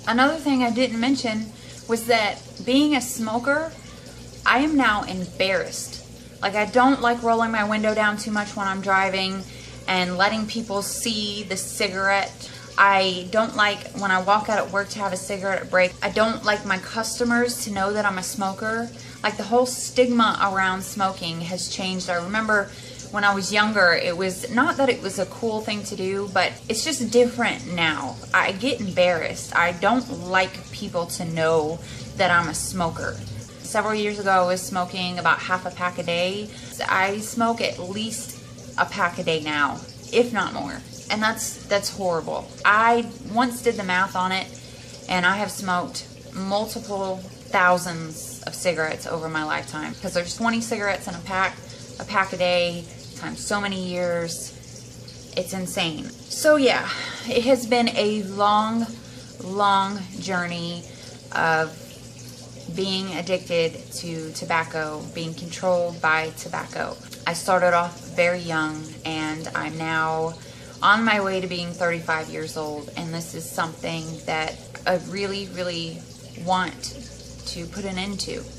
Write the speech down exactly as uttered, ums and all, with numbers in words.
Another thing I didn't mention was that being a smoker, I am now embarrassed. Like, I don't like rolling my window down too much when I'm driving and letting people see the cigarette. I don't like when I walk out at work to have a cigarette break. I don't like my customers to know that I'm a smoker. Like, the whole stigma around smoking has changed. I remember when I was younger, it was not that it was a cool thing to do, but it's just different now. I get embarrassed. I don't like people to know that I'm a smoker. Several years ago, I was smoking about half a pack a day. I smoke at least a pack a day now, if not more. And that's that's horrible. I once did the math on it, and I have smoked multiple thousands of cigarettes over my lifetime, because there's twenty cigarettes in a pack, a pack a day, times so many years. It's insane. So yeah, it has been a long, long journey of being addicted to tobacco, being controlled by tobacco. I started off very young, and I'm now on my way to being thirty-five years old, and this is something that I really, really want to put an end to.